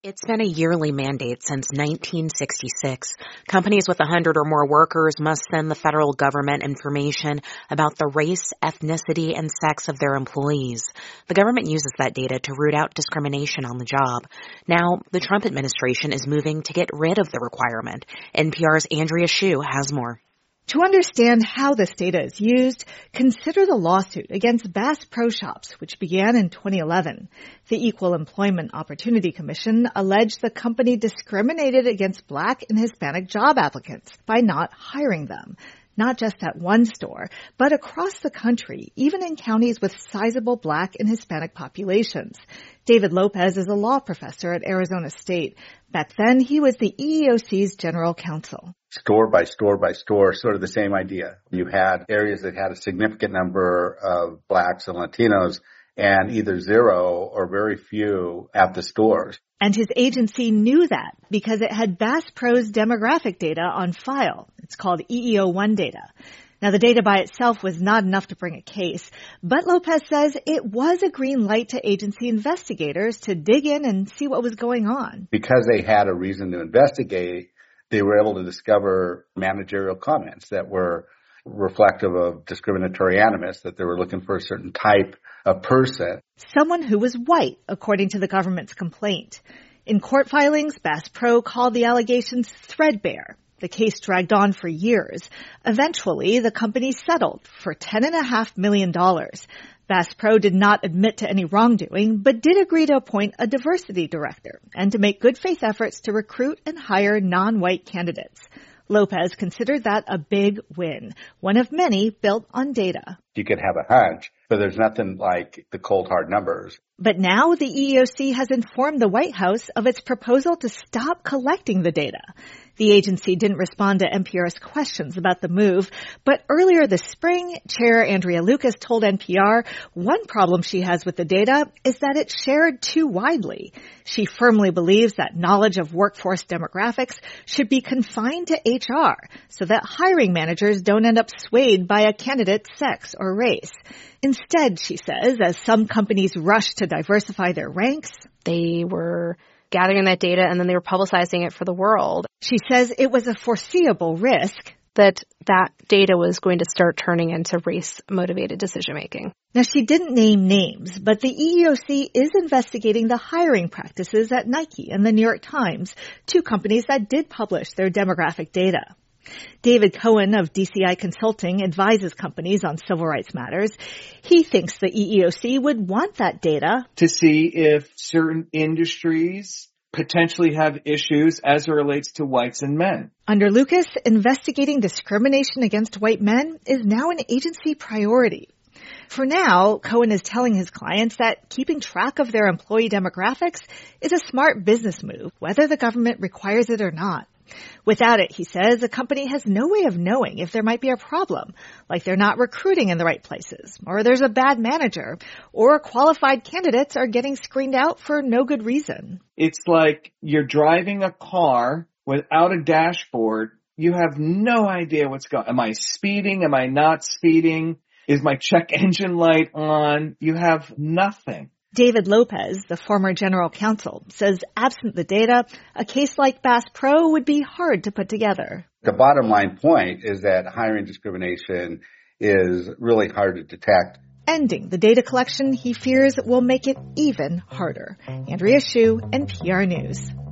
It's been a yearly mandate since 1966. Companies with 100 or more workers must send the federal government information about the race, ethnicity, and sex of their employees. The government uses that data to root out discrimination on the job. Now, the Trump administration is moving to get rid of the requirement. NPR's Andrea Hsu has more. To understand how this data is used, consider the lawsuit against Bass Pro Shops, which began in 2011. The Equal Employment Opportunity Commission alleged the company discriminated against Black and Hispanic job applicants by not hiring them. Not just at one store, but across the country, even in counties with sizable Black and Hispanic populations. David Lopez is a law professor at Arizona State. Back then, he was the EEOC's general counsel. Store by store by store, sort of the same idea. You had areas that had a significant number of Blacks and Latinos and either zero or very few at the stores. And his agency knew that because it had Bass Pro's demographic data on file. It's called EEO1 data. Now, the data by itself was not enough to bring a case, but Lopez says it was a green light to agency investigators to dig in and see what was going on. Because they had a reason to investigate, they were able to discover managerial comments that were reflective of discriminatory animus, that they were looking for a certain type of person. Someone who was white, according to the government's complaint. In court filings, Bass Pro called the allegations threadbare. The case dragged on for years. Eventually, the company settled for $10.5 million. Bass Pro did not admit to any wrongdoing, but did agree to appoint a diversity director and to make good faith efforts to recruit and hire non-white candidates. Lopez considered that a big win, one of many built on data. You could have a hunch, but there's nothing like the cold hard numbers. But now the EEOC has informed the White House of its proposal to stop collecting the data. The agency didn't respond to NPR's questions about the move, but earlier this spring, Chair Andrea Lucas told NPR one problem she has with the data is that it's shared too widely. She firmly believes that knowledge of workforce demographics should be confined to HR so that hiring managers don't end up swayed by a candidate's sex or race. Instead, she says, as some companies rush to diversify their ranks, they were gathering that data and then they were publicizing it for the world. She says it was a foreseeable risk that data was going to start turning into race-motivated decision-making. Now, she didn't name names, but the EEOC is investigating the hiring practices at Nike and the New York Times, two companies that did publish their demographic data. David Cohen of DCI Consulting advises companies on civil rights matters. He thinks the EEOC would want that data to see if certain industries potentially have issues as it relates to whites and men. Under Lucas, investigating discrimination against white men is now an agency priority. For now, Cohen is telling his clients that keeping track of their employee demographics is a smart business move, whether the government requires it or not. Without it, he says, a company has no way of knowing if there might be a problem, like they're not recruiting in the right places, or there's a bad manager, or qualified candidates are getting screened out for no good reason. It's like you're driving a car without a dashboard. You have no idea what's going on. Am I speeding? Am I not speeding? Is my check engine light on? You have nothing. David Lopez, the former general counsel, says absent the data, a case like Bass Pro would be hard to put together. The bottom line point is that hiring discrimination is really hard to detect. Ending the data collection, he fears, will make it even harder. Andrea Hsu, NPR News.